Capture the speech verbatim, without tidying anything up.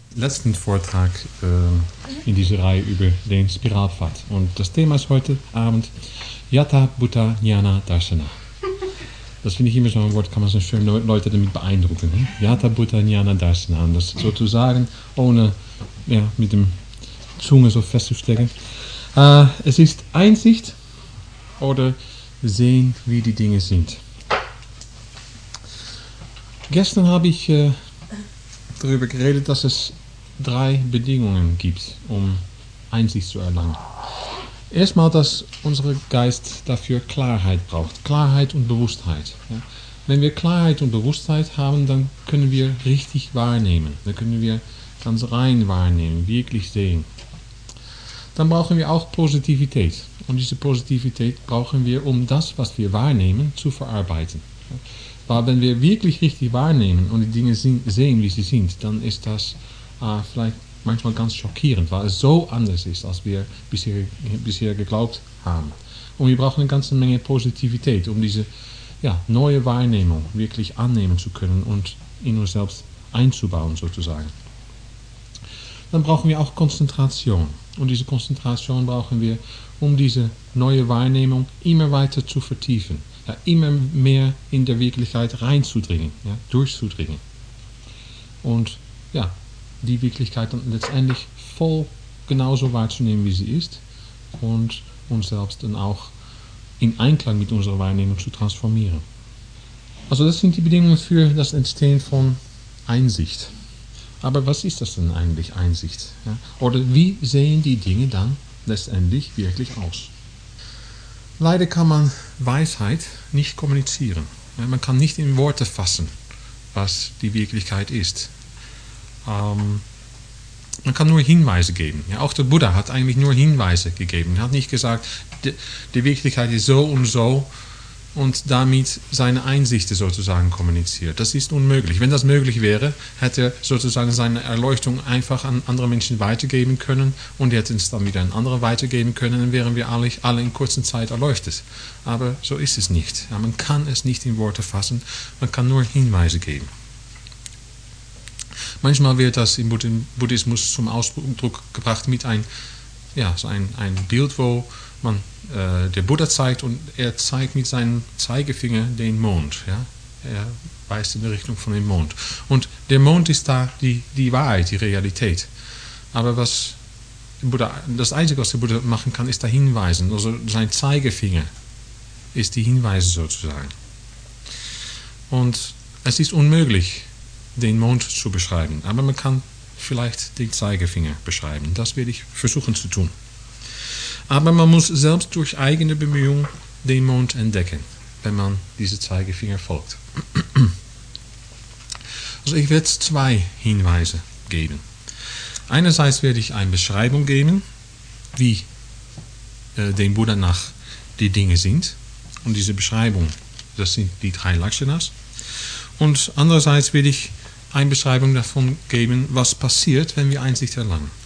letzten Vortrag äh, in dieser Reihe über den Spiralpfad. Und das Thema ist heute Abend Yatha Bhuta Jnana Darshana. Das finde ich immer so ein Wort, kann man so schön Leute damit beeindrucken. Ne? Yatha Bhuta Jnana Darshana. Und das sozusagen, ohne ja, mit dem Zunge so festzustecken. Äh, es ist Einsicht oder sehen, wie die Dinge sind. Gestern habe ich äh, darüber geredet, dass es drei Bedingungen gibt, um Einsicht zu erlangen. Erstmal, dass unser Geist dafür Klarheit braucht. Klarheit und Bewusstheit. Ja. Wenn wir Klarheit und Bewusstheit haben, dann können wir richtig wahrnehmen. Dann können wir ganz rein wahrnehmen, wirklich sehen. Dann brauchen wir auch Positivität. Und diese Positivität brauchen wir, um das, was wir wahrnehmen, zu verarbeiten. Ja. Weil wenn wir wirklich richtig wahrnehmen und die Dinge sehen, wie sie sind, dann ist das äh, vielleicht manchmal ganz schockierend, weil es so anders ist, als wir bisher, bisher geglaubt haben. Und wir brauchen eine ganze Menge Positivität, um diese ja, neue Wahrnehmung wirklich annehmen zu können und in uns selbst einzubauen, sozusagen. Dann brauchen wir auch Konzentration. Und diese Konzentration brauchen wir, um diese neue Wahrnehmung immer weiter zu vertiefen. Ja, immer mehr in der Wirklichkeit reinzudringen, ja, durchzudringen. Und ja, die Wirklichkeit dann letztendlich voll genauso wahrzunehmen, wie sie ist. Und uns selbst dann auch in Einklang mit unserer Wahrnehmung zu transformieren. Also das sind die Bedingungen für das Entstehen von Einsicht. Aber was ist das denn eigentlich, Einsicht? Ja? Oder wie sehen die Dinge dann letztendlich wirklich aus? Leider kann man Weisheit nicht kommunizieren. Ja, man kann nicht in Worte fassen, was die Wirklichkeit ist. Ähm, man kann nur Hinweise geben. Ja, auch der Buddha hat eigentlich nur Hinweise gegeben. Er hat nicht gesagt, die, die Wirklichkeit ist so und so und damit seine Einsichten sozusagen kommuniziert. Das ist unmöglich. Wenn das möglich wäre, hätte er sozusagen seine Erleuchtung einfach an andere Menschen weitergeben können und er hätte es dann wieder an andere weitergeben können, dann wären wir alle, alle in kurzer Zeit erleuchtet. Aber so ist es nicht. Ja, man kann es nicht in Worte fassen, man kann nur Hinweise geben. Manchmal wird das im Buddhismus zum Ausdruck gebracht mit ein, ja, so ein, ein Bild, wo man äh, der Buddha zeigt und er zeigt mit seinem Zeigefinger den Mond. Ja? Er weist in die Richtung von dem Mond. Und der Mond ist da die, die Wahrheit, die Realität. Aber was Buddha, das Einzige, was der Buddha machen kann, ist da hinweisen. Also sein Zeigefinger ist die Hinweise sozusagen. Und es ist unmöglich, den Mond zu beschreiben. Aber man kann vielleicht den Zeigefinger beschreiben. Das werde ich versuchen zu tun. Aber man muss selbst durch eigene Bemühungen den Mond entdecken, wenn man diese Zeigefinger folgt. Also ich werde zwei Hinweise geben. Einerseits werde ich eine Beschreibung geben, wie äh, dem Buddha nach die Dinge sind. Und diese Beschreibung, das sind die drei Lakshanas. Und andererseits werde ich eine Beschreibung davon geben, was passiert, wenn wir Einsicht erlangen.